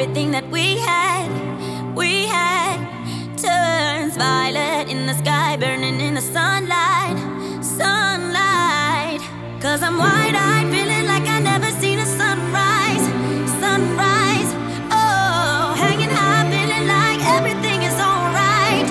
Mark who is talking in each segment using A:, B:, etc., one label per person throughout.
A: everything that we had turns violet in the sky, burning in the sunlight, sunlight. 'Cause I'm wide-eyed, feeling like I never seen a sunrise, sunrise. Oh, hanging high, feeling like everything is alright.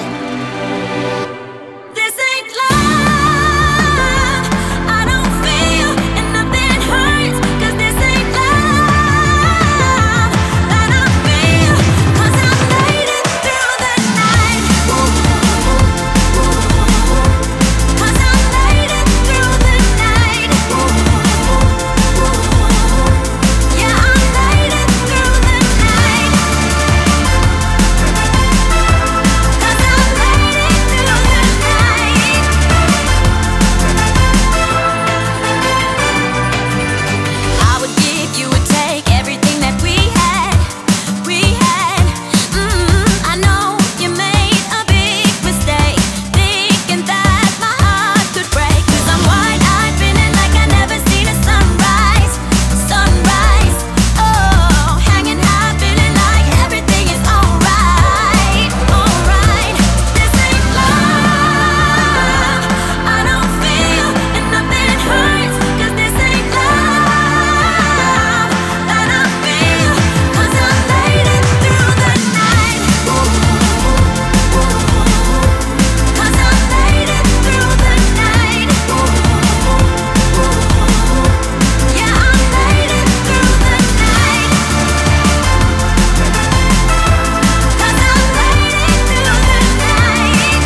A: This ain't love, I don't feel, and nothing hurts. 'Cause this ain't love that I feel. 'Cause I made it through the night. 'Cause I made it through the night. Yeah, I made it through the night. 'Cause I made it through the night. I would give, you would take everything that we had, we had. I know you made a big mistake, thinking that my heart could break. 'Cause I'm wide-eyed, feeling like I never seen a sunrise, sunrise. Oh, hanging high, feeling like everything is alright, alright. This ain't love, I don't feel, and nothing hurts. 'Cause this ain't love that I feel. 'Cause I made it through the night. 'Cause I made it through the night. Yeah, I made it through the night. 'Cause I made it through the night.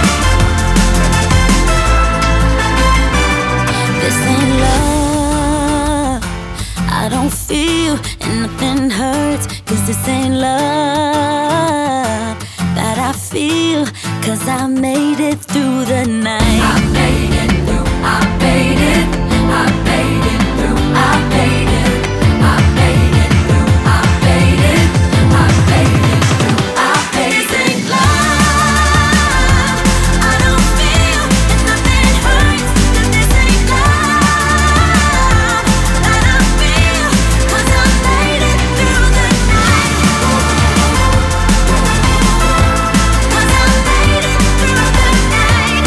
A: This ain't love, I don't feel, and nothing hurts. 'Cause this ain't love that I feel. 'Cause I made it through the night. I made it through, I made it, I made it through, I made it, I made it through, I made it, I made it through, I made it. This ain't love, I don't feel, and nothing hurts. 'Cause this ain't love that I feel. 'Cause I made it through the night. 'Cause I made it through the night.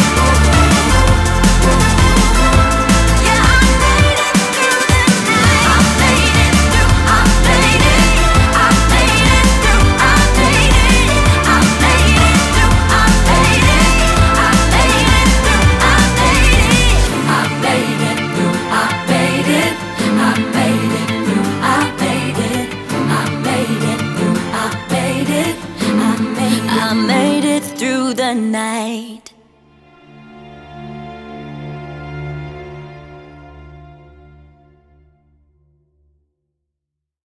A: Yeah, I made it through the night. I made it through, I made it, I made it through, I made it, I made it through, I made it, I made it through, I made it, I made it through, I made it, I made it through, I made it, I made it through, I made it, I made it through the night.